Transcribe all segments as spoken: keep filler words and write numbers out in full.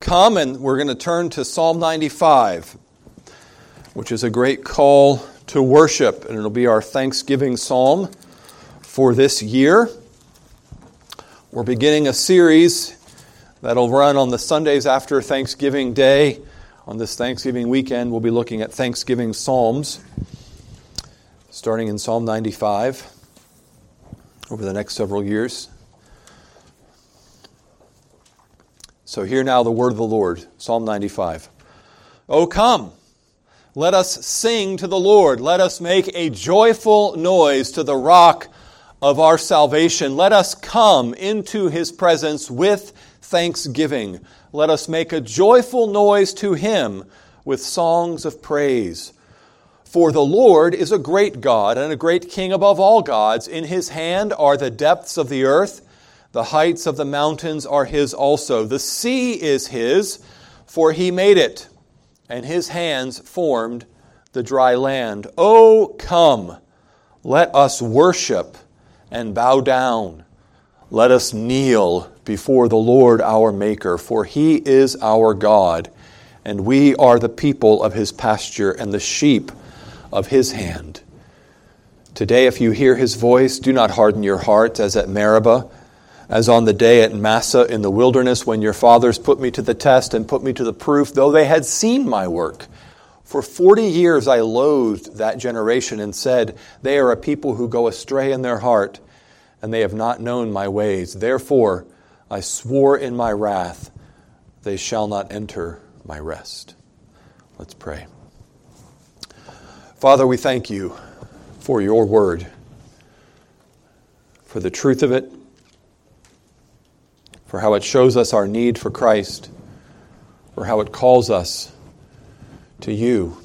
come and we're going to turn to Psalm ninety-five, which is a great call to worship, and it'll be our Thanksgiving psalm for this year. We're beginning a series that'll run on the Sundays after Thanksgiving Day. On this Thanksgiving weekend, we'll be looking at Thanksgiving Psalms, starting in Psalm ninety-five over the next several years. So hear now the word of the Lord, Psalm ninety-five. O come, let us sing to the Lord. Let us make a joyful noise to the rock of our salvation. Let us come into His presence with thanksgiving. Let us make a joyful noise to Him with songs of praise. For the Lord is a great God and a great King above all gods. In His hand are the depths of the earth. The heights of the mountains are His also. The sea is His, for He made it, and His hands formed the dry land. O come, let us worship and bow down. Let us kneel before the Lord our Maker, for He is our God, and we are the people of His pasture and the sheep of His hand. Today, if you hear His voice, do not harden your heart as at Meribah, as on the day at Massah in the wilderness when your fathers put me to the test and put me to the proof, though they had seen my work. For forty years I loathed that generation and said, they are a people who go astray in their heart, and they have not known my ways. Therefore I swore in my wrath, they shall not enter my rest. Let's pray. Father, we thank you for your word, for the truth of it, for how it shows us our need for Christ, for how it calls us to you.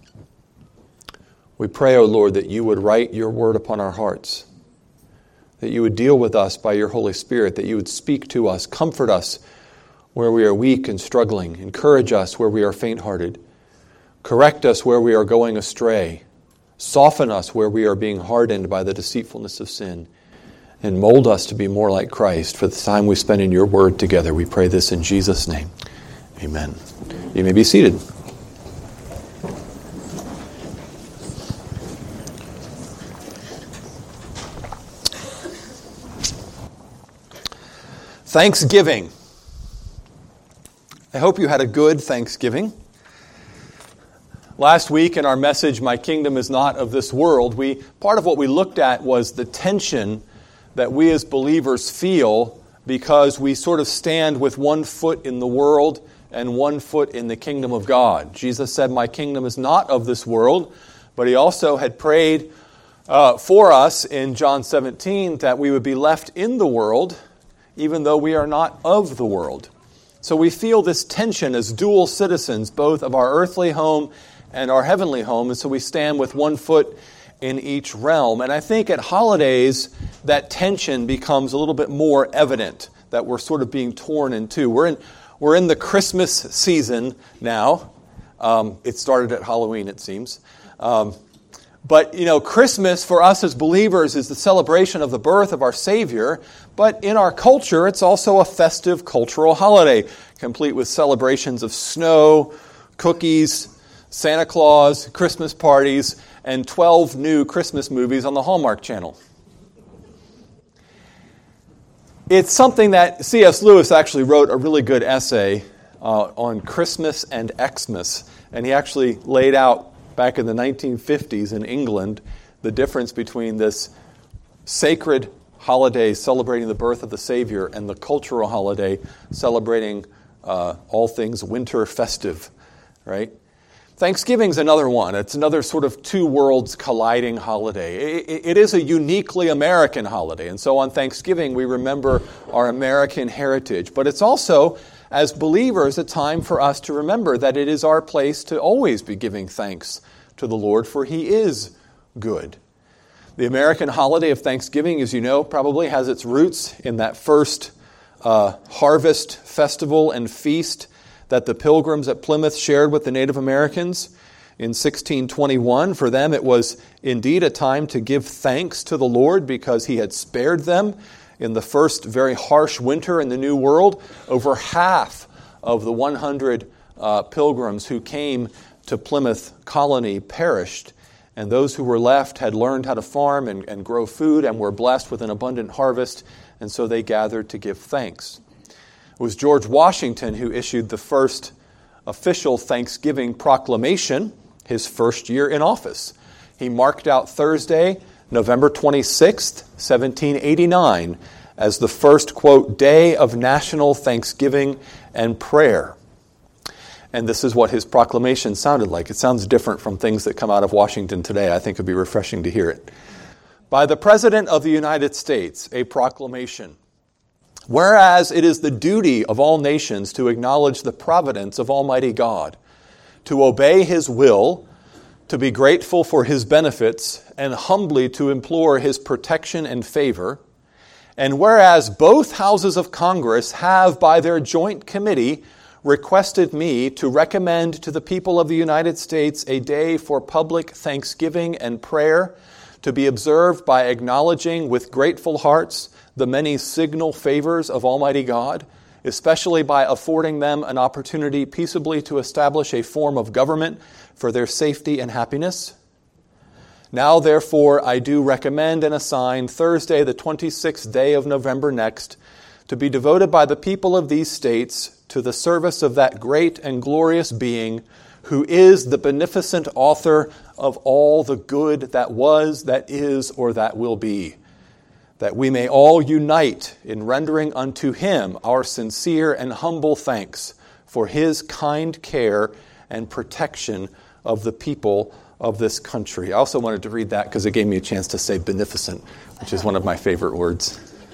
We pray, O Lord, that you would write your word upon our hearts, that you would deal with us by your Holy Spirit, that you would speak to us, comfort us where we are weak and struggling, encourage us where we are faint-hearted, correct us where we are going astray, soften us where we are being hardened by the deceitfulness of sin, and mold us to be more like Christ for the time we spend in your word together. We pray this in Jesus' name. Amen. You may be seated. Thanksgiving. I hope you had a good Thanksgiving. Last week in our message, My Kingdom is Not of This World, we part of what we looked at was the tension that we as believers feel because we sort of stand with one foot in the world and one foot in the kingdom of God. Jesus said, my kingdom is not of this world, but He also had prayed uh, for us in John seventeen that we would be left in the world even though we are not of the world. So we feel this tension as dual citizens, both of our earthly home and our heavenly home, and so we stand with one foot in each realm. And I think at holidays, that tension becomes a little bit more evident, that we're sort of being torn in two. We're in, we're in the Christmas season now. Um, it started at Halloween, it seems. Um, but, you know, Christmas for us as believers is the celebration of the birth of our Savior. But in our culture, it's also a festive cultural holiday, complete with celebrations of snow, cookies, Santa Claus, Christmas parties, and twelve new Christmas movies on the Hallmark Channel. It's something that C S Lewis actually wrote a really good essay uh, on Christmas and Xmas, and he actually laid out back in the nineteen fifties in England the difference between this sacred holiday celebrating the birth of the Savior and the cultural holiday celebrating uh, all things winter festive, right? Thanksgiving's another one. It's another sort of two worlds colliding holiday. It, it is a uniquely American holiday, and so on Thanksgiving we remember our American heritage. But it's also, as believers, a time for us to remember that it is our place to always be giving thanks to the Lord, for He is good. The American holiday of Thanksgiving, as you know, probably has its roots in that first uh, harvest festival and feast that the Pilgrims at Plymouth shared with the Native Americans in sixteen twenty-one. For them, it was indeed a time to give thanks to the Lord because He had spared them in the first very harsh winter in the New World. Over half of the one hundred uh, pilgrims who came to Plymouth Colony perished, and those who were left had learned how to farm and, and grow food and were blessed with an abundant harvest, and so they gathered to give thanks. It was George Washington who issued the first official Thanksgiving proclamation his first year in office. He marked out Thursday, November twenty-sixth, seventeen eighty-nine, as the first, quote, day of national thanksgiving and prayer. And this is what his proclamation sounded like. It sounds different from things that come out of Washington today. I think it would be refreshing to hear it. By the President of the United States, a proclamation. Whereas it is the duty of all nations to acknowledge the providence of Almighty God, to obey His will, to be grateful for His benefits, and humbly to implore His protection and favor. And whereas both houses of Congress have, by their joint committee, requested me to recommend to the people of the United States a day for public thanksgiving and prayer to be observed by acknowledging with grateful hearts the many signal favors of Almighty God, especially by affording them an opportunity peaceably to establish a form of government for their safety and happiness. Now, therefore, I do recommend and assign Thursday, the twenty-sixth day of November next, to be devoted by the people of these states to the service of that great and glorious being who is the beneficent author of all the good that was, that is, or that will be, that we may all unite in rendering unto Him our sincere and humble thanks for His kind care and protection of the people of this country. I also wanted to read that because it gave me a chance to say beneficent, which is one of my favorite words.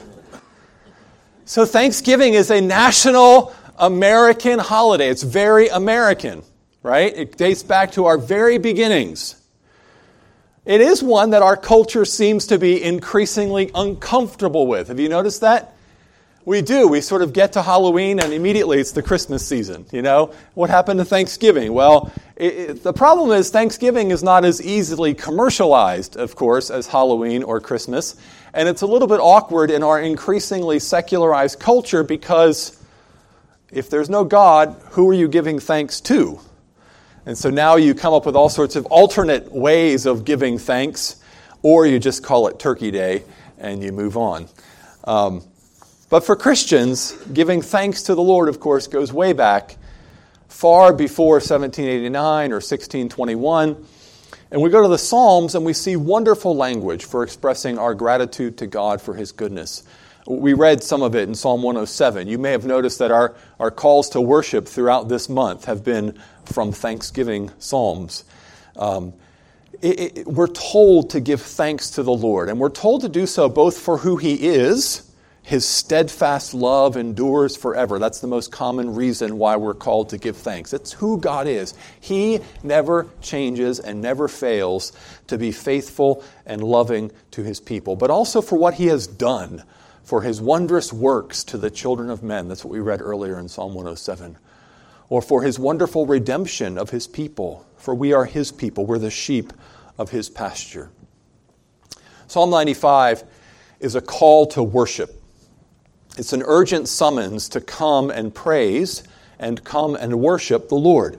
So Thanksgiving is a national American holiday. It's very American, right? It dates back to our very beginnings. It is one that our culture seems to be increasingly uncomfortable with. Have you noticed that? We do. We sort of get to Halloween and immediately it's the Christmas season. You know, what happened to Thanksgiving? Well, it, it, the problem is Thanksgiving is not as easily commercialized, of course, as Halloween or Christmas. And it's a little bit awkward in our increasingly secularized culture because if there's no God, who are you giving thanks to? And so now you come up with all sorts of alternate ways of giving thanks, or you just call it Turkey Day and you move on. Um, But for Christians, giving thanks to the Lord, of course, goes way back, far before seventeen eighty-nine or sixteen twenty-one. And we go to the Psalms and we see wonderful language for expressing our gratitude to God for His goodness. We read some of it in Psalm one oh seven. You may have noticed that our, our calls to worship throughout this month have been from Thanksgiving Psalms. Um, it, it, we're told to give thanks to the Lord, and we're told to do so both for who He is. His steadfast love endures forever. That's the most common reason why we're called to give thanks. It's who God is. He never changes and never fails to be faithful and loving to His people, but also for what He has done, for His wondrous works to the children of men. That's what we read earlier in Psalm one oh seven. Or for His wonderful redemption of His people, for we are His people. We're the sheep of His pasture. Psalm ninety-five is a call to worship. It's an urgent summons to come and praise and come and worship the Lord.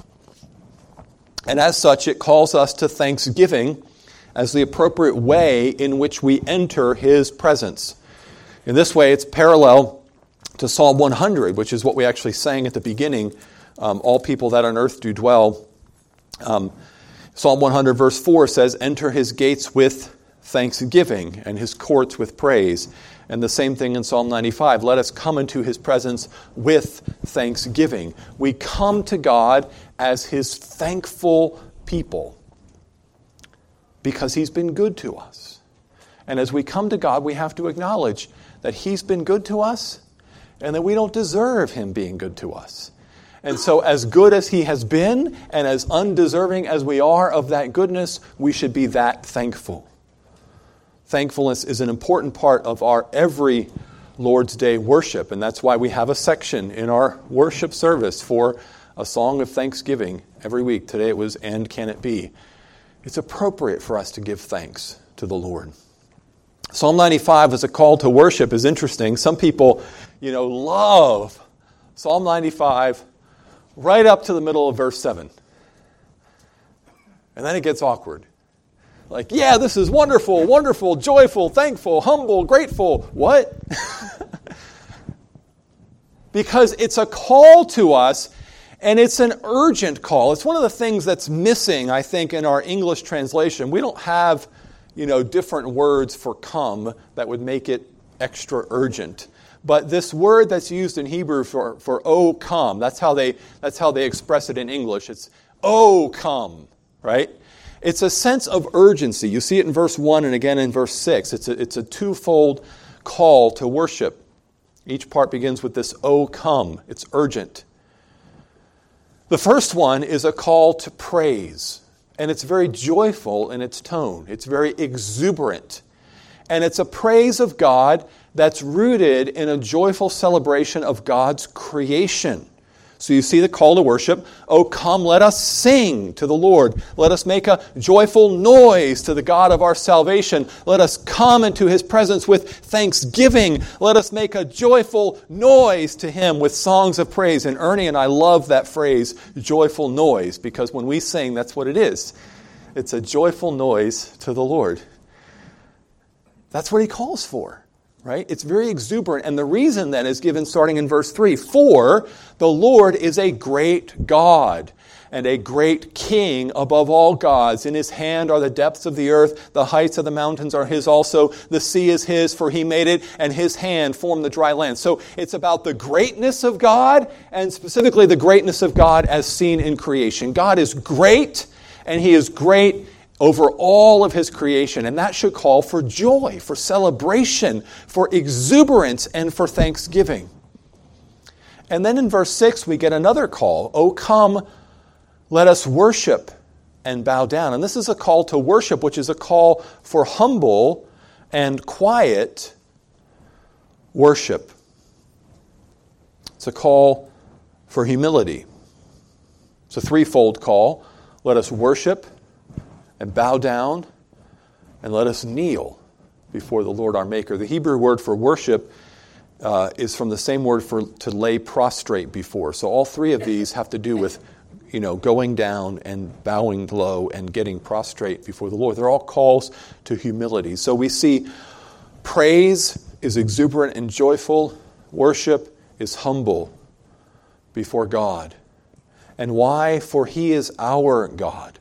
And as such, it calls us to thanksgiving as the appropriate way in which we enter His presence. In this way, it's parallel to Psalm one hundred, which is what we actually sang at the beginning, um, all people that on earth do dwell. Um, Psalm one hundred verse four says, enter His gates with thanksgiving and His courts with praise. And the same thing in Psalm ninety-five. Let us come into His presence with thanksgiving. We come to God as His thankful people because He's been good to us. And as we come to God, we have to acknowledge that He's been good to us and that we don't deserve Him being good to us. And so as good as He has been and as undeserving as we are of that goodness, we should be that thankful. Thankfulness is an important part of our every Lord's Day worship, and that's why we have a section in our worship service for a song of thanksgiving every week. Today it was, and can it be? It's appropriate for us to give thanks to the Lord. Psalm ninety-five as a call to worship is interesting. Some people, you know, love Psalm ninety-five, right up to the middle of verse seven. And then it gets awkward. Like, yeah, this is wonderful, wonderful, joyful, thankful, humble, grateful. What? Because it's a call to us, and it's an urgent call. It's one of the things that's missing, I think, in our English translation. We don't have, you know, different words for come that would make it extra urgent. But this word that's used in Hebrew for, for oh, come, that's how they that's how they express it in English. It's oh, come, right? It's a sense of urgency. You see it in verse one and again in verse six. It's a, it's a twofold call to worship. Each part begins with this, oh, come. It's urgent. The first one is a call to praise. And it's very joyful in its tone. It's very exuberant. And it's a praise of God that's rooted in a joyful celebration of God's creation. So you see the call to worship. Oh, come, let us sing to the Lord. Let us make a joyful noise to the God of our salvation. Let us come into His presence with thanksgiving. Let us make a joyful noise to Him with songs of praise. And Ernie and I love that phrase, joyful noise, because when we sing, that's what it is. It's a joyful noise to the Lord. That's what He calls for. Right? It's very exuberant. And the reason then is given starting in verse three. For the Lord is a great God and a great King above all gods. In His hand are the depths of the earth. The heights of the mountains are His also. The sea is His, for He made it, and His hand formed the dry land. So it's about the greatness of God, and specifically the greatness of God as seen in creation. God is great, and He is great over all of His creation. And that should call for joy, for celebration, for exuberance, and for thanksgiving. And then in verse six, we get another call. Oh, come, let us worship and bow down. And this is a call to worship, which is a call for humble and quiet worship. It's a call for humility. It's a threefold call. Let us worship and bow down, and let us kneel before the Lord our Maker. The Hebrew word for worship uh, is from the same word for to lay prostrate before. So all three of these have to do with, you know, going down and bowing low and getting prostrate before the Lord. They're all calls to humility. So we see praise is exuberant and joyful. Worship is humble before God. And why? For He is our God.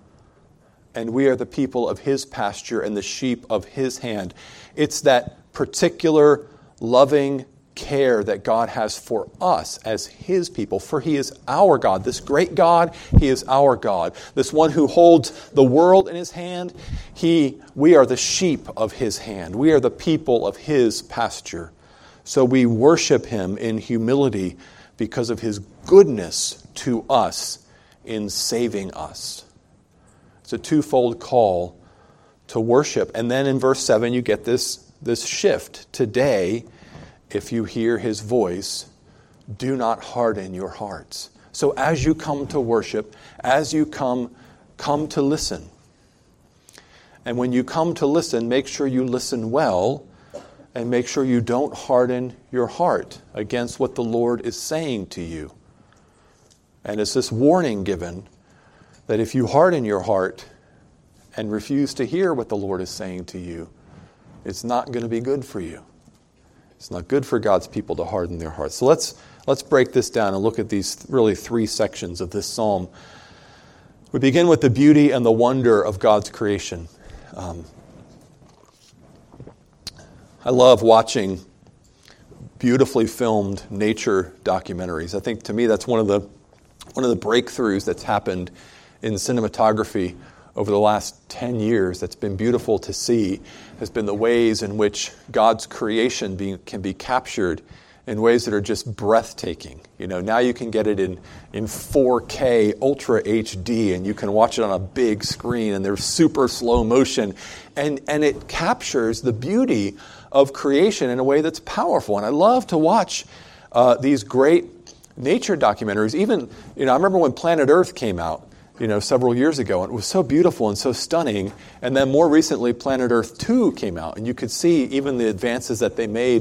And we are the people of His pasture and the sheep of His hand. It's that particular loving care that God has for us as His people. For He is our God. This great God, He is our God. This one who holds the world in His hand, He, we are the sheep of His hand. We are the people of His pasture. So we worship Him in humility because of His goodness to us in saving us. It's a twofold call to worship. And then in verse seven, you get this, this shift. Today, if you hear His voice, do not harden your hearts. So as you come to worship, as you come, come to listen. And when you come to listen, make sure you listen well, and make sure you don't harden your heart against what the Lord is saying to you. And it's this warning given that if you harden your heart and refuse to hear what the Lord is saying to you, it's not going to be good for you. It's not good for God's people to harden their hearts. So let's let's break this down and look at these really three sections of this psalm. We begin with the beauty and the wonder of God's creation. Um, I love watching beautifully filmed nature documentaries. I think to me that's one of the one of the breakthroughs that's happened in cinematography over the last ten years that's been beautiful to see has been the ways in which God's creation be, can be captured in ways that are just breathtaking. You know, now you can get it in, in four K Ultra H D and you can watch it on a big screen and there's super slow motion and, and it captures the beauty of creation in a way that's powerful. And I love to watch uh, these great nature documentaries. Even, you know, I remember when Planet Earth came out, you know, several years ago, and it was so beautiful and so stunning. And then more recently, Planet Earth two came out, and you could see even the advances that they made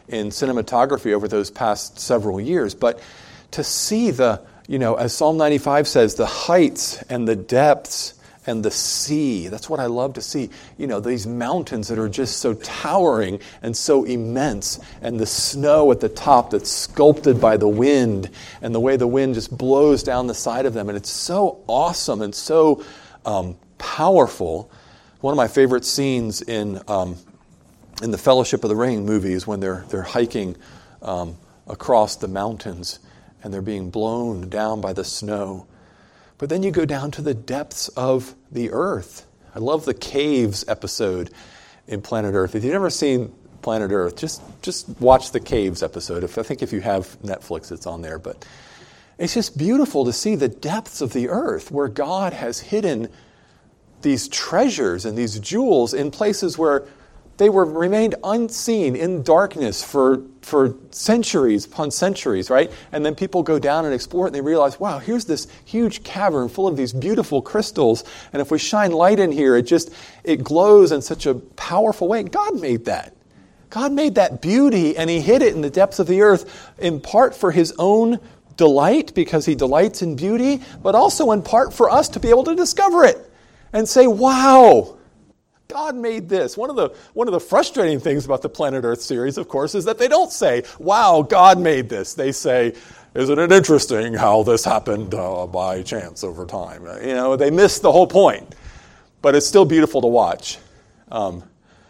in cinematography over those past several years. But to see the, you know, as Psalm ninety-five says, the heights and the depths and the sea. That's what I love to see. You know, these mountains that are just so towering and so immense, and the snow at the top that's sculpted by the wind, and the way the wind just blows down the side of them. And it's so awesome and so um, powerful. One of my favorite scenes in um, in the Fellowship of the Ring movies, when they're they're hiking um, across the mountains and they're being blown down by the snow. But then you go down to the depths of the earth. I love the caves episode in Planet Earth. If you've never seen Planet Earth, just just watch the caves episode. If I think if you have Netflix, it's on there. But it's just beautiful to see the depths of the earth, where God has hidden these treasures and these jewels in places where they were remained unseen in darkness for, for centuries upon centuries, right? And then people go down and explore it, and they realize, wow, here's this huge cavern full of these beautiful crystals, and if we shine light in here, it just, it glows in such a powerful way. God made that. God made that beauty, and He hid it in the depths of the earth, in part for His own delight, because He delights in beauty, but also in part for us to be able to discover it and say, wow, God made this. One of the one of the frustrating things about the Planet Earth series, of course, is that they don't say, wow, God made this. They say, isn't it interesting how this happened uh, by chance over time? You know, they miss the whole point. But it's still beautiful to watch. Um,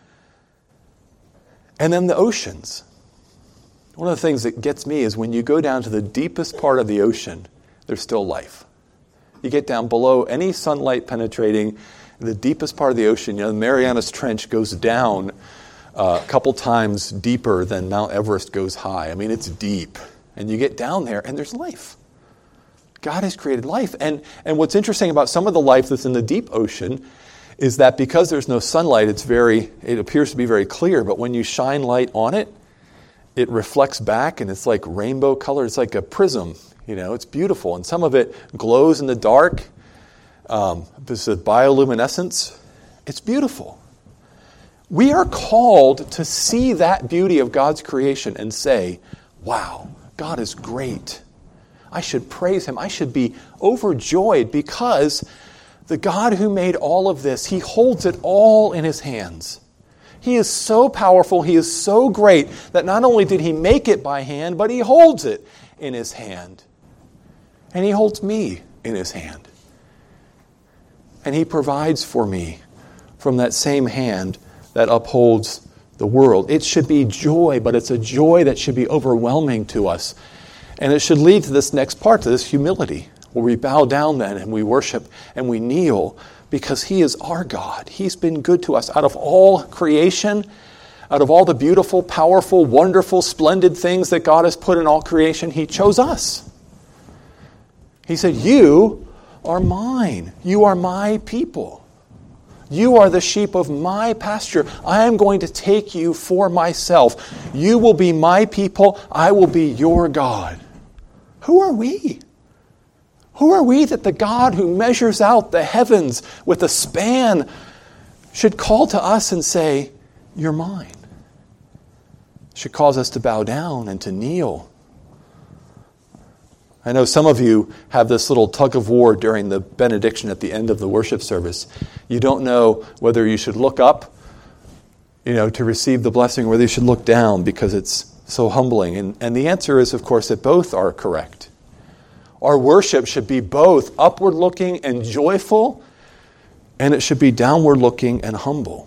and then the oceans. One of the things that gets me is when you go down to the deepest part of the ocean, there's still life. You get down below any sunlight penetrating the deepest part of the ocean. You know, the Marianas Trench goes down uh, a couple times deeper than Mount Everest goes high. I mean, it's deep. And you get down there, and there's life. God has created life. And, and what's interesting about some of the life that's in the deep ocean is that because there's no sunlight, it's very, it appears to be very clear. But when you shine light on it, it reflects back, and it's like rainbow color. It's like a prism. You know, it's beautiful. And some of it glows in the dark. Um, this is bioluminescence. It's beautiful. We are called to see that beauty of God's creation and say, wow, God is great. I should praise Him. I should be overjoyed because the God who made all of this, He holds it all in His hands. He is so powerful, He is so great that not only did He make it by hand, but He holds it in His hand. And He holds me in His hand. And He provides for me from that same hand that upholds the world. It should be joy, but it's a joy that should be overwhelming to us. And it should lead to this next part, to this humility, where we bow down then and we worship and we kneel because He is our God. He's been good to us. Out of all creation, out of all the beautiful, powerful, wonderful, splendid things that God has put in all creation, He chose us. He said, you are mine. You are my people. You are the sheep of my pasture. I am going to take you for myself. You will be my people. I will be your God. Who are we? Who are we that the God who measures out the heavens with a span should call to us and say, you're mine? Should cause us to bow down and to kneel. I know some of you have this little tug of war during the benediction at the end of the worship service. You don't know whether you should look up, you know, to receive the blessing, or whether you should look down because it's so humbling. And, and the answer is, of course, that both are correct. Our worship should be both upward looking and joyful, and it should be downward looking and humble.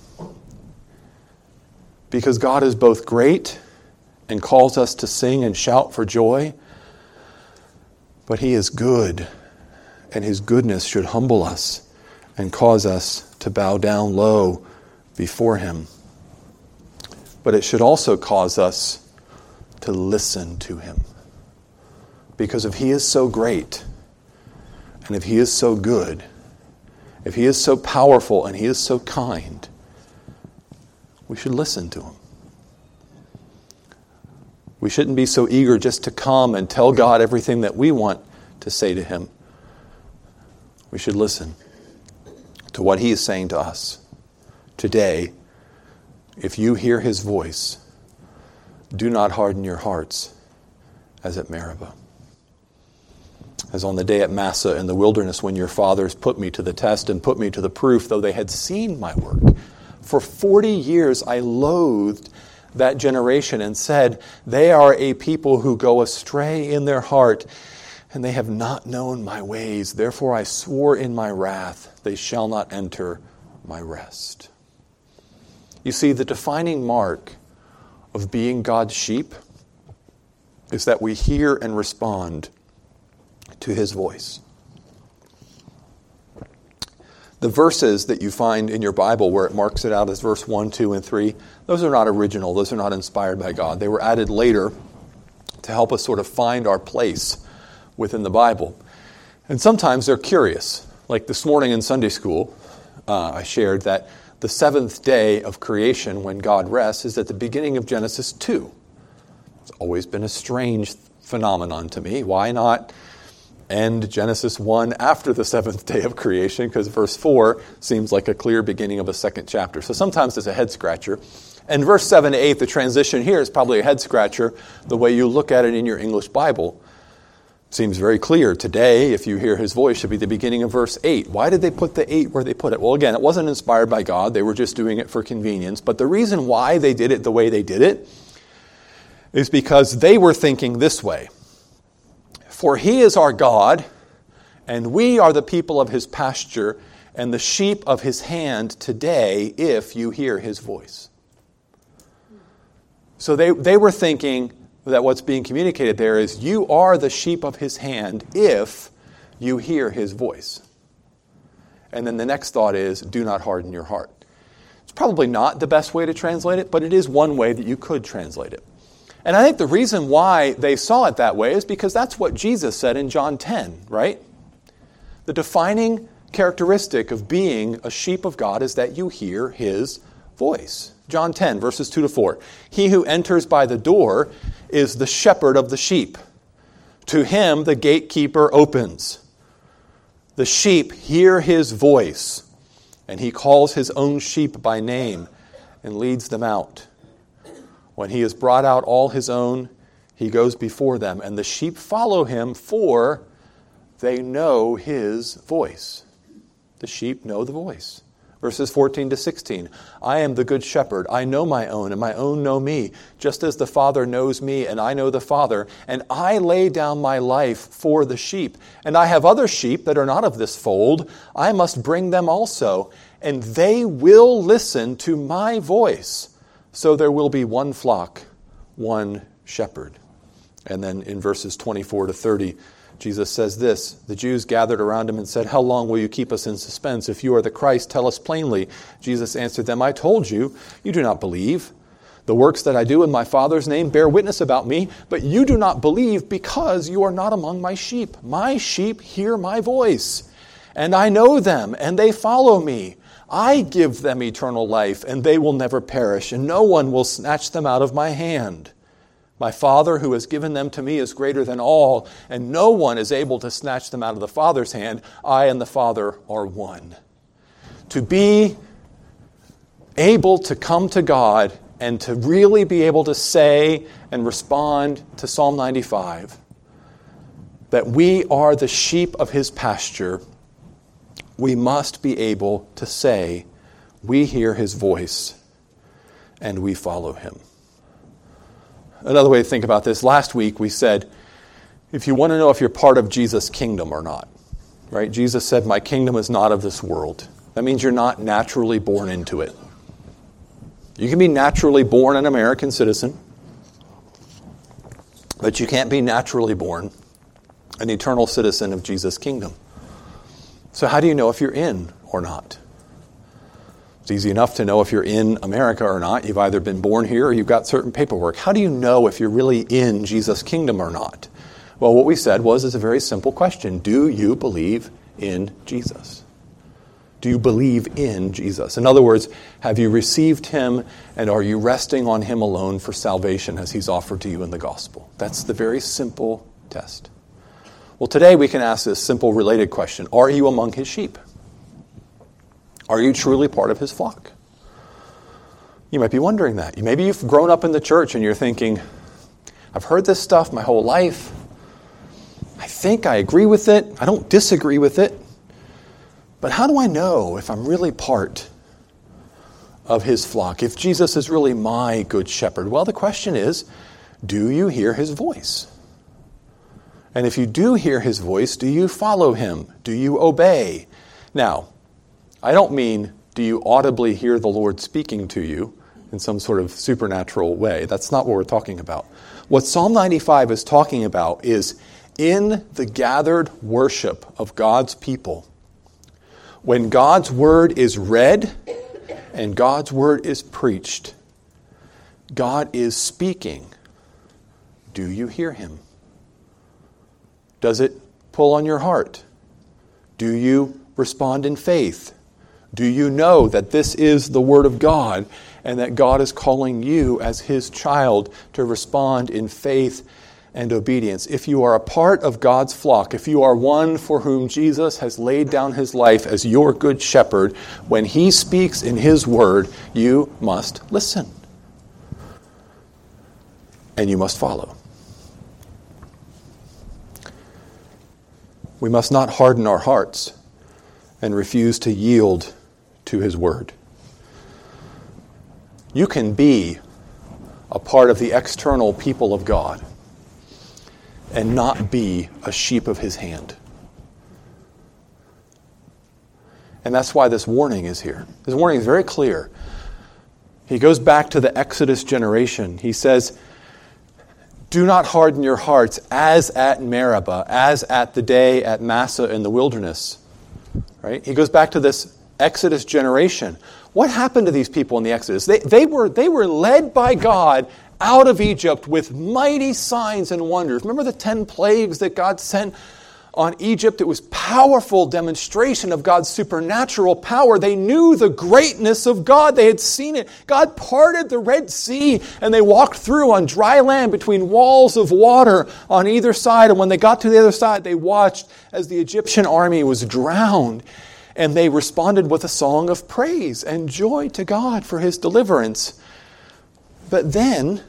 Because God is both great and calls us to sing and shout for joy, but He is good, and His goodness should humble us and cause us to bow down low before Him. But it should also cause us to listen to Him. Because if He is so great, and if He is so good, if He is so powerful and He is so kind, we should listen to Him. We shouldn't be so eager just to come and tell God everything that we want to say to Him. We should listen to what He is saying to us. Today, if you hear His voice, Do not harden your hearts as at Meribah. As on the day at Massah in the wilderness when your fathers put me to the test and put me to the proof, though they had seen my work. For forty years I loathed that generation and said, they are a people who go astray in their heart, and they have not known my ways. Therefore I swore in my wrath, they shall not enter my rest. You see, the defining mark of being God's sheep is that we hear and respond to his voice. The verses that you find in your Bible where it marks it out as verse one, two, and three, those are not original. Those are not inspired by God. They were added later to help us sort of find our place within the Bible. And sometimes they're curious. Like this morning in Sunday school, uh, I shared that the seventh day of creation when God rests is at the beginning of Genesis two. It's always been a strange phenomenon to me. Why not end Genesis one after the seventh day of creation? Because verse four seems like a clear beginning of a second chapter. So sometimes it's a head scratcher. And verse seven to eight, the transition here is probably a head scratcher the way you look at it in your English Bible. Seems very clear. Today, if you hear his voice, should be the beginning of verse eight. Why did they put the eight where they put it? Well, again, it wasn't inspired by God. They were just doing it for convenience. But the reason why they did it the way they did it is because they were thinking this way. For he is our God, and we are the people of his pasture, and the sheep of his hand today, if you hear his voice. So they, they were thinking that what's being communicated there is you are the sheep of his hand if you hear his voice. And then the next thought is, do not harden your heart. It's probably not the best way to translate it, but it is one way that you could translate it. And I think the reason why they saw it that way is because that's what Jesus said in John ten, right? The defining characteristic of being a sheep of God is that you hear his voice. John ten, verses two to four. He who enters by the door is the shepherd of the sheep. To him the gatekeeper opens. The sheep hear his voice, and he calls his own sheep by name and leads them out. When he has brought out all his own, he goes before them, and the sheep follow him, for they know his voice. The sheep know the voice. Verses fourteen to sixteen. I am the good shepherd. I know my own, and my own know me, just as the Father knows me, and I know the Father. And I lay down my life for the sheep. And I have other sheep that are not of this fold. I must bring them also, and they will listen to my voice. So there will be one flock, one shepherd. And then in verses twenty-four to thirty, Jesus says this, the Jews gathered around him and said, how long will you keep us in suspense? If you are the Christ, tell us plainly. Jesus answered them, I told you, you do not believe. The works that I do in my Father's name bear witness about me, but you do not believe because you are not among my sheep. My sheep hear my voice, and I know them, and they follow me. I give them eternal life, and they will never perish, and no one will snatch them out of my hand. My Father who has given them to me is greater than all, and no one is able to snatch them out of the Father's hand. I and the Father are one. To be able to come to God and to really be able to say and respond to Psalm ninety-five, that we are the sheep of his pasture, we must be able to say, we hear his voice and we follow him. Another way to think about this, last week we said, if you want to know if you're part of Jesus' kingdom or not, right? Jesus said, my kingdom is not of this world. That means you're not naturally born into it. You can be naturally born an American citizen, but you can't be naturally born an eternal citizen of Jesus' kingdom. So how do you know if you're in or not? It's easy enough to know if you're in America or not. You've either been born here or you've got certain paperwork. How do you know if you're really in Jesus' kingdom or not? Well, what we said was it's a very simple question. Do you believe in Jesus? Do you believe in Jesus? In other words, have you received him and are you resting on him alone for salvation as he's offered to you in the gospel? That's the very simple test. Well, today we can ask this simple related question. Are you among his sheep? Are you truly part of his flock? You might be wondering that. Maybe you've grown up in the church and you're thinking, I've heard this stuff my whole life. I think I agree with it. I don't disagree with it. But how do I know if I'm really part of his flock? If Jesus is really my good shepherd? Well, the question is, do you hear his voice? And if you do hear his voice, do you follow him? Do you obey? Now, I don't mean, do you audibly hear the Lord speaking to you in some sort of supernatural way? That's not what we're talking about. What Psalm ninety-five is talking about is in the gathered worship of God's people, when God's word is read and God's word is preached, God is speaking. Do you hear him? Does it pull on your heart? Do you respond in faith? Do you know that this is the word of God and that God is calling you as his child to respond in faith and obedience? If you are a part of God's flock, if you are one for whom Jesus has laid down his life as your good shepherd, when he speaks in his word, you must listen. And you must follow. We must not harden our hearts and refuse to yield to his word. You can be a part of the external people of God and not be a sheep of his hand. And that's why this warning is here. This warning is very clear. He goes back to the Exodus generation. He says, do not harden your hearts as at Meribah, as at the day at Massah in the wilderness. Right? He goes back to this Exodus generation. What happened to these people in the Exodus? They, they were, they were led by God out of Egypt with mighty signs and wonders. Remember the ten plagues that God sent on Egypt? It was powerful demonstration of God's supernatural power. They knew the greatness of God. They had seen it. God parted the Red Sea and they walked through on dry land between walls of water on either side. And when they got to the other side, they watched as the Egyptian army was drowned. And they responded with a song of praise and joy to God for his deliverance. But then,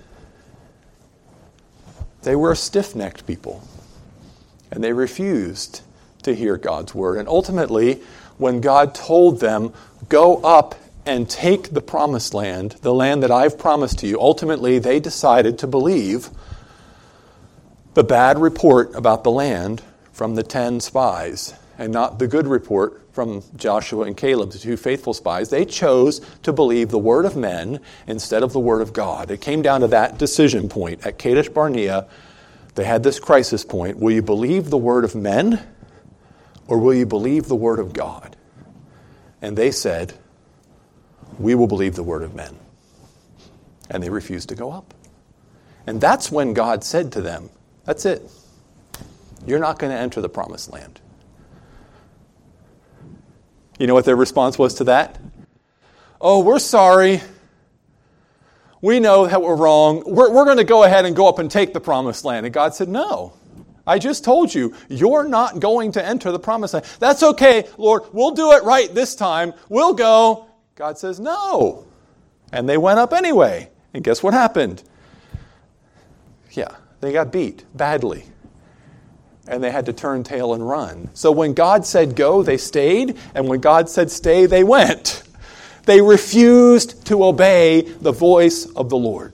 they were a stiff-necked people. And they refused to hear God's word. And ultimately, when God told them, go up and take the promised land, the land that I've promised to you, ultimately they decided to believe the bad report about the land from the ten spies and not the good report from Joshua and Caleb, the two faithful spies. They chose to believe the word of men instead of the word of God. It came down to that decision point. At Kadesh Barnea, they had this crisis point. Will you believe the word of men or will you believe the word of God? And they said, we will believe the word of men. And they refused to go up. And that's when God said to them, that's it. You're not going to enter the promised land. You know what their response was to that? Oh, we're sorry. We know that we're wrong. We're, we're going to go ahead and go up and take the promised land. And God said, no. I just told you, you're not going to enter the promised land. That's okay, Lord. We'll do it right this time. We'll go. God says, no. And they went up anyway. And guess what happened? Yeah, they got beat badly. And they had to turn tail and run. So when God said go, they stayed. And when God said stay, they went. They refused to obey the voice of the Lord.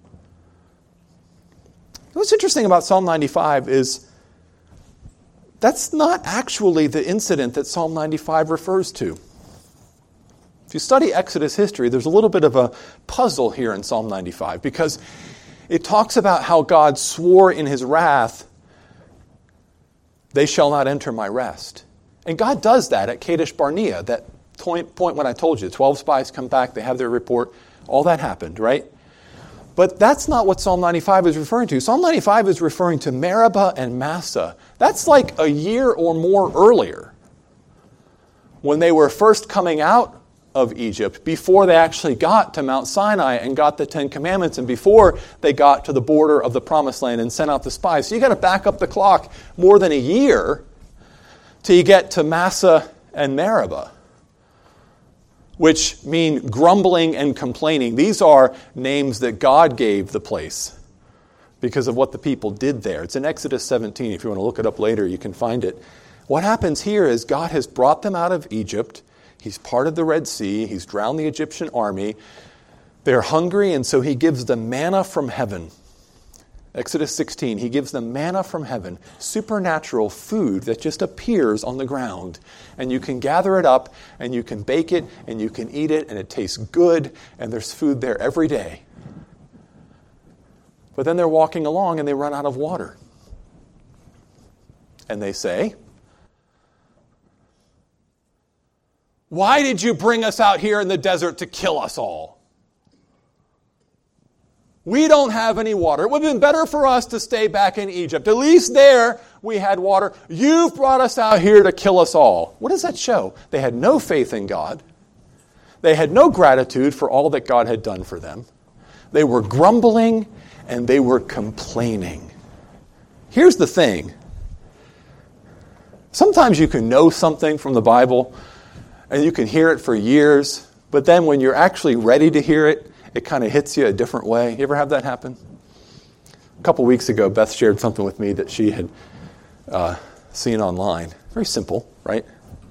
What's interesting about Psalm ninety-five is that's not actually the incident that Psalm ninety-five refers to. If you study Exodus history, there's a little bit of a puzzle here in Psalm ninety-five because it talks about how God swore in his wrath, they shall not enter my rest. And God does that at Kadesh Barnea, that point, point when I told you, twelve spies come back, they have their report, all that happened, right? But that's not what Psalm ninety-five is referring to. Psalm ninety-five is referring to Meribah and Massah. That's like a year or more earlier, when they were first coming out of Egypt, before they actually got to Mount Sinai and got the Ten Commandments, and before they got to the border of the Promised Land and sent out the spies. So you got to back up the clock more than a year till you get to Massah and Meribah. which mean grumbling and complaining. These are names that God gave the place because of what the people did there. It's in Exodus seventeen. If you want to look it up later, you can find it. What happens here is God has brought them out of Egypt. He's parted the Red Sea. He's drowned the Egyptian army. They're hungry, and so he gives them manna from heaven. Exodus sixteen, he gives them manna from heaven, supernatural food that just appears on the ground. And you can gather it up, and you can bake it, and you can eat it, and it tastes good, and there's food there every day. But then they're walking along, and they run out of water. And they say, "Why did you bring us out here in the desert to kill us all? We don't have any water. It would have been better for us to stay back in Egypt. At least there we had water. You've brought us out here to kill us all." What does that show? They had no faith in God. They had no gratitude for all that God had done for them. They were grumbling and they were complaining. Here's the thing. Sometimes you can know something from the Bible and you can hear it for years, but then when you're actually ready to hear it, it kind of hits you a different way. You ever have that happen? A couple weeks ago, Beth shared something with me that she had uh, seen online. Very simple, right?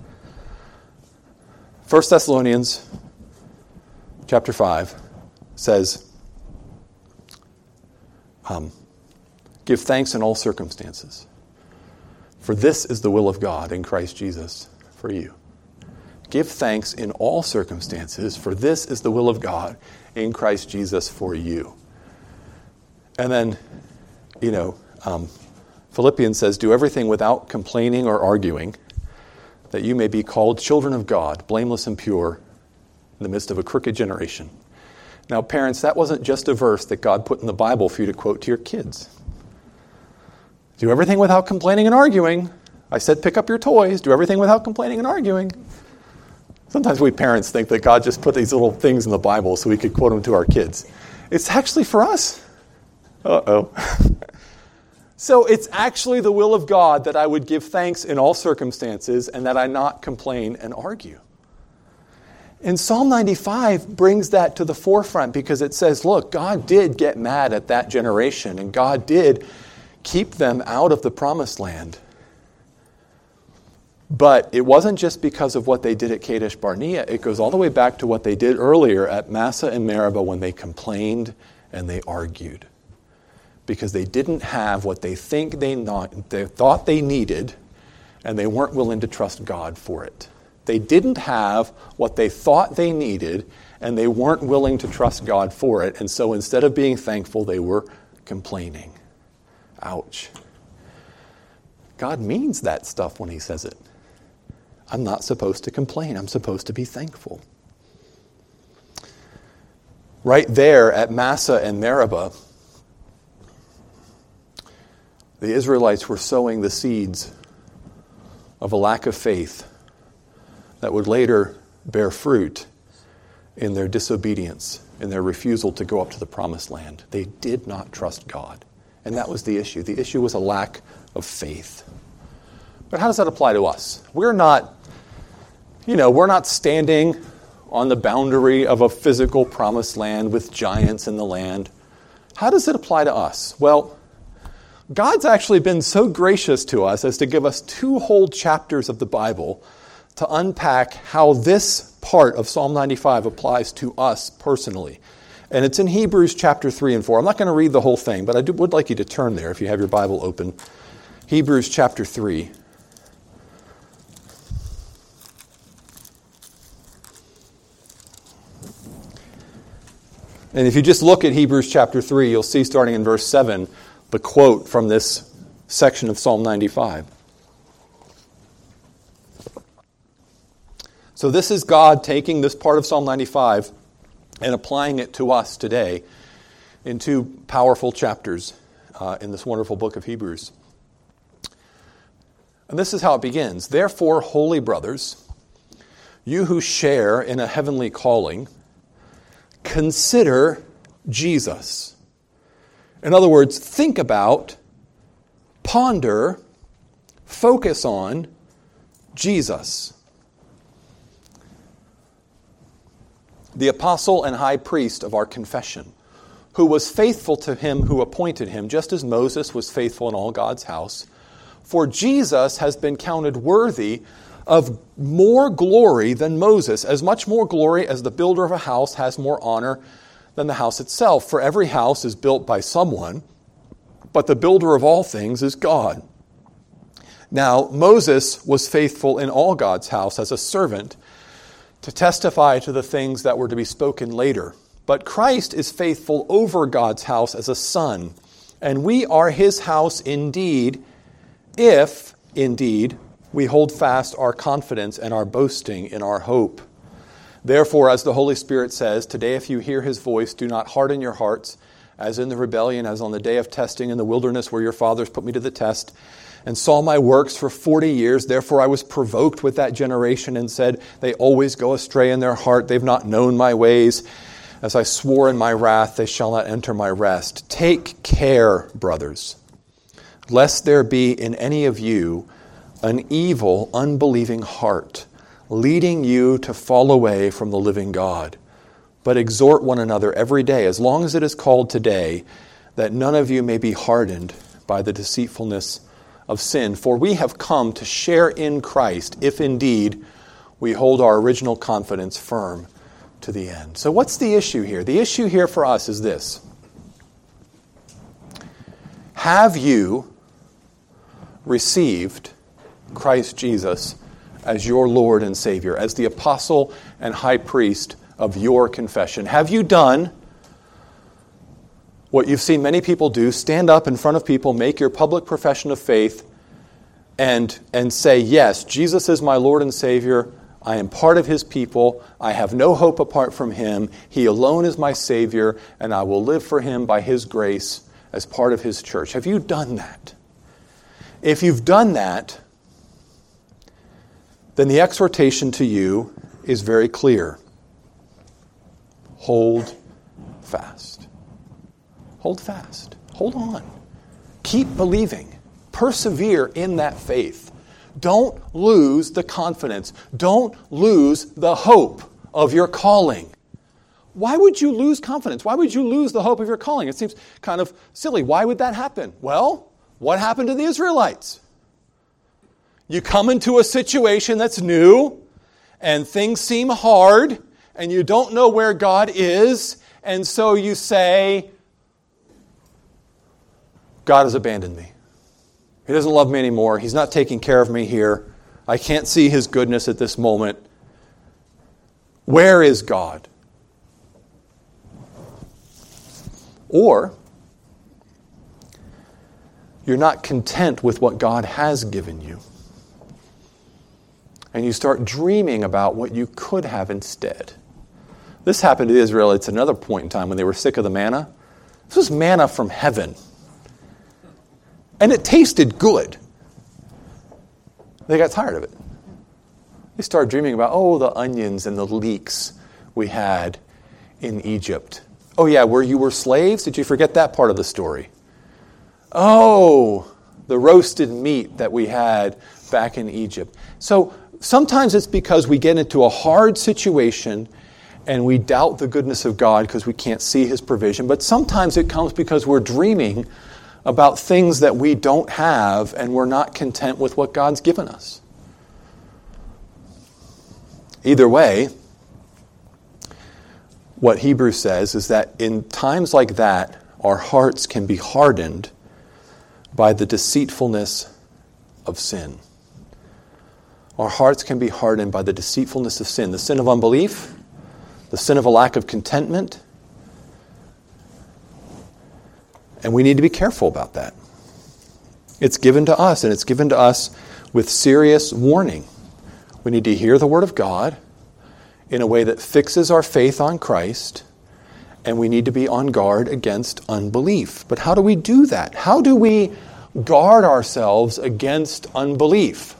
First Thessalonians chapter five says, um, "Give thanks in all circumstances, for this is the will of God in Christ Jesus for you." Give thanks in all circumstances, for this is the will of God in Christ Jesus for you. And then, you know, um, Philippians says, "Do everything without complaining or arguing, that you may be called children of God, blameless and pure, in the midst of a crooked generation." Now, parents, that wasn't just a verse that God put in the Bible for you to quote to your kids. Do everything without complaining and arguing. I said pick up your toys. Do everything without complaining and arguing. Sometimes we parents think that God just put these little things in the Bible so we could quote them to our kids. It's actually for us. Uh-oh. So it's actually the will of God that I would give thanks in all circumstances and that I not complain and argue. And Psalm ninety-five brings that to the forefront because it says, look, God did get mad at that generation and God did keep them out of the promised land. But it wasn't just because of what they did at Kadesh Barnea. It goes all the way back to what they did earlier at Massah and Meribah when they complained and they argued. Because they didn't have what they think they not they thought they needed, and they weren't willing to trust God for it. They didn't have what they thought they needed, and they weren't willing to trust God for it. And so instead of being thankful, they were complaining. Ouch. God means that stuff when he says it. I'm not supposed to complain. I'm supposed to be thankful. Right there at Massah and Meribah, the Israelites were sowing the seeds of a lack of faith that would later bear fruit in their disobedience, in their refusal to go up to the promised land. They did not trust God. And that was the issue. The issue was a lack of faith. But how does that apply to us? We're not, you know, we're not standing on the boundary of a physical promised land with giants in the land. How does it apply to us? Well, God's actually been so gracious to us as to give us two whole chapters of the Bible to unpack how this part of Psalm ninety-five applies to us personally. And it's in Hebrews chapter three and four. I'm not going to read the whole thing, but I do, would like you to turn there if you have your Bible open. Hebrews chapter three. And if you just look at Hebrews chapter three, you'll see starting in verse seven, the quote from this section of Psalm ninety-five. So this is God taking this part of Psalm ninety-five and applying it to us today in two powerful chapters uh, in this wonderful book of Hebrews. And this is how it begins. Therefore, holy brothers, you who share in a heavenly calling, consider Jesus. In other words, think about, ponder, focus on Jesus. the apostle and high priest of our confession, who was faithful to him who appointed him, just as Moses was faithful in all God's house. For Jesus has been counted worthy of more glory than Moses, as much more glory as the builder of a house has more honor than the house itself. For every house is built by someone, but the builder of all things is God. Now, Moses was faithful in all God's house as a servant to testify to the things that were to be spoken later. But Christ is faithful over God's house as a son, and we are his house indeed, if, indeed, we hold fast our confidence and our boasting in our hope. Therefore, as the Holy Spirit says, today if you hear his voice, do not harden your hearts, as in the rebellion, as on the day of testing in the wilderness where your fathers put me to the test, and saw my works for forty years. Therefore I was provoked with that generation and said, they always go astray in their heart. They've not known my ways. As I swore in my wrath, they shall not enter my rest. Take care, brothers, lest there be in any of you an evil, unbelieving heart, leading you to fall away from the living God. But exhort one another every day, as long as it is called today, that none of you may be hardened by the deceitfulness of sin. For we have come to share in Christ, if indeed we hold our original confidence firm to the end. So what's the issue here? The issue here for us is this. Have you received Christ Jesus as your Lord and Savior, as the apostle and high priest of your confession? Have you done what you've seen many people do, stand up in front of people, make your public profession of faith, and, and say, yes, Jesus is my Lord and Savior. I am part of his people. I have no hope apart from him. He alone is my Savior, and I will live for him by his grace as part of his church. Have you done that? If you've done that, then the exhortation to you is very clear. Hold fast. Hold fast. Hold on. Keep believing. Persevere in that faith. Don't lose the confidence. Don't lose the hope of your calling. Why would you lose confidence? Why would you lose the hope of your calling? It seems kind of silly. Why would that happen? Well, what happened to the Israelites? You come into a situation that's new, and things seem hard, and you don't know where God is, and so you say, God has abandoned me. He doesn't love me anymore. He's not taking care of me here. I can't see his goodness at this moment. Where is God? Or you're not content with what God has given you. And you start dreaming about what you could have instead. This happened to the Israelites at another point in time when they were sick of the manna. This was manna from heaven. And it tasted good. They got tired of it. They started dreaming about, oh, the onions and the leeks we had in Egypt. Oh, yeah, where you were slaves? Did you forget that part of the story? Oh, the roasted meat that we had back in Egypt. So sometimes it's because we get into a hard situation and we doubt the goodness of God because we can't see his provision. But sometimes it comes because we're dreaming about things that we don't have and we're not content with what God's given us. Either way, what Hebrews says is that in times like that, our hearts can be hardened by the deceitfulness of sin. Our hearts can be hardened by the deceitfulness of sin, the sin of unbelief, the sin of a lack of contentment. And we need to be careful about that. It's given to us, and it's given to us with serious warning. We need to hear the Word of God in a way that fixes our faith on Christ, and we need to be on guard against unbelief. But how do we do that? How do we guard ourselves against unbelief?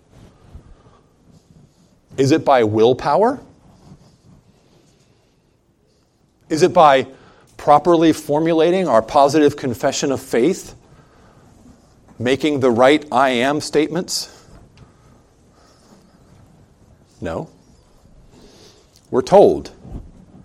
Is it by willpower? Is it by properly formulating our positive confession of faith? Making the right I am statements? No. We're told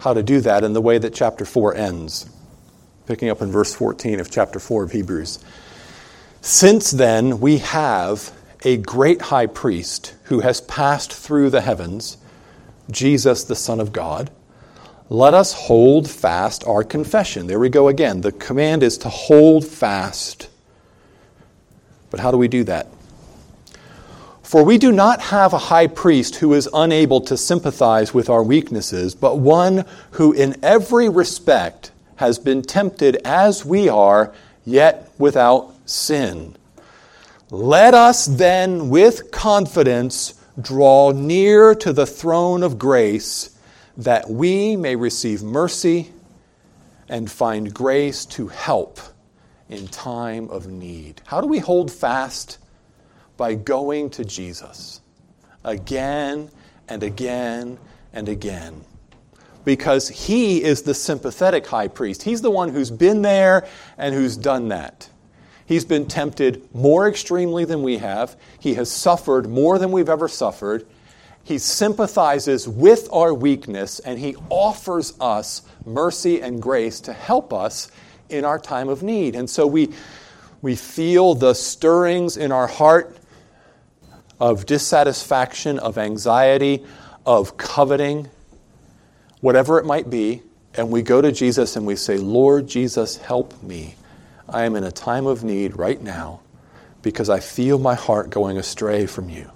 how to do that in the way that chapter four ends. Picking up in verse fourteen of chapter four of Hebrews. Since then we have a great high priest who has passed through the heavens, Jesus the Son of God, let us hold fast our confession. There we go again. The command is to hold fast. But how do we do that? For we do not have a high priest who is unable to sympathize with our weaknesses, but one who in every respect has been tempted as we are, yet without sin. Let us then with confidence draw near to the throne of grace, that we may receive mercy and find grace to help in time of need. How do we hold fast? By going to Jesus again and again and again. Because he is the sympathetic high priest. He's the one who's been there and who's done that. He's been tempted more extremely than we have. He has suffered more than we've ever suffered. He sympathizes with our weakness, and he offers us mercy and grace to help us in our time of need. And so we, we feel the stirrings in our heart of dissatisfaction, of anxiety, of coveting, whatever it might be, and we go to Jesus and we say, Lord Jesus, help me. I am in a time of need right now because I feel my heart going astray from you.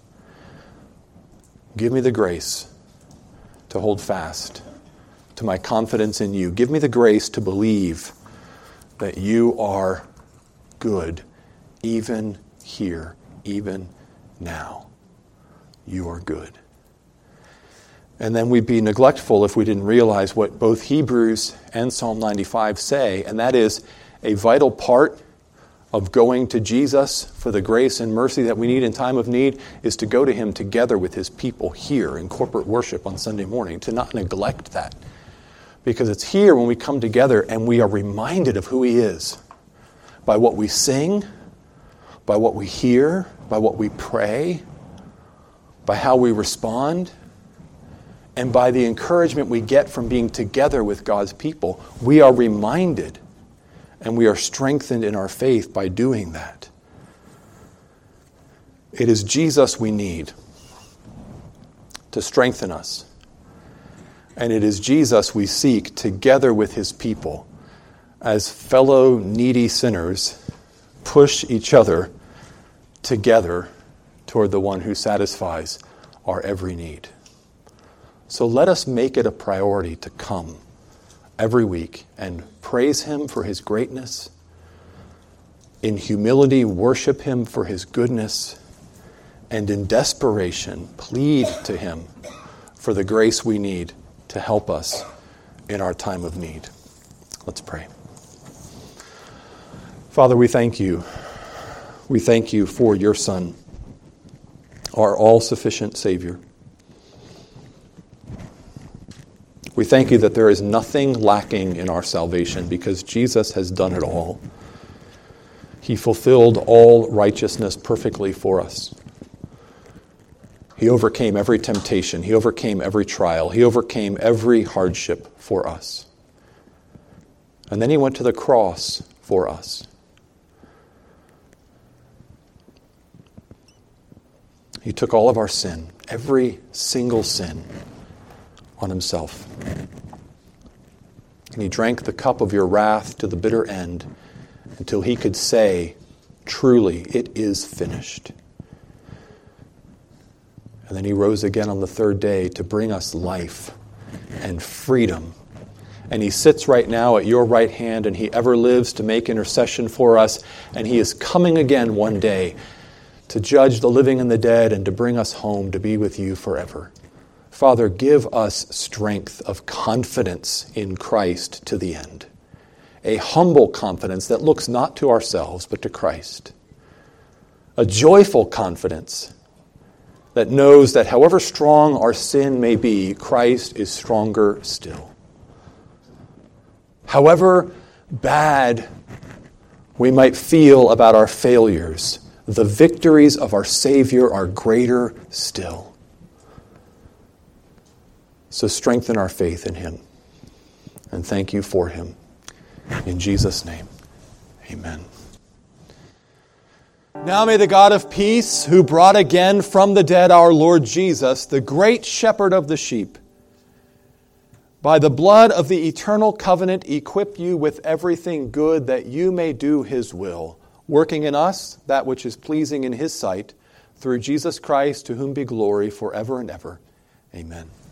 Give me the grace to hold fast to my confidence in you. Give me the grace to believe that you are good, even here, even now. You are good. And then we'd be neglectful if we didn't realize what both Hebrews and Psalm ninety-five say, and that is a vital part of going to Jesus for the grace and mercy that we need in time of need is to go to him together with his people here in corporate worship on Sunday morning, to not neglect that. Because it's here when we come together and we are reminded of who he is by what we sing, by what we hear, by what we pray, by how we respond, and by the encouragement we get from being together with God's people. We are reminded and we are strengthened in our faith by doing that. It is Jesus we need to strengthen us. And it is Jesus we seek together with his people as fellow needy sinners push each other together toward the one who satisfies our every need. So let us make it a priority to come every week and praise him for his greatness, in humility worship him for his goodness, and in desperation plead to him for the grace we need to help us in our time of need. Let's pray. Father, we thank you. We thank you for your Son, our all-sufficient Savior. We thank you that there is nothing lacking in our salvation because Jesus has done it all. He fulfilled all righteousness perfectly for us. He overcame every temptation. He overcame every trial. He overcame every hardship for us. And then he went to the cross for us. He took all of our sin, every single sin, on himself. And he drank the cup of your wrath to the bitter end until he could say, truly, it is finished. And then he rose again on the third day to bring us life and freedom. And he sits right now at your right hand, and he ever lives to make intercession for us. And he is coming again one day to judge the living and the dead and to bring us home to be with you forever. Father, give us strength of confidence in Christ to the end. A humble confidence that looks not to ourselves, but to Christ. A joyful confidence that knows that however strong our sin may be, Christ is stronger still. However bad we might feel about our failures, the victories of our Savior are greater still. So strengthen our faith in him. And thank you for him. In Jesus' name, amen. Now may the God of peace, who brought again from the dead our Lord Jesus, the great shepherd of the sheep, by the blood of the eternal covenant equip you with everything good that you may do his will, working in us that which is pleasing in his sight, through Jesus Christ, to whom be glory forever and ever. Amen.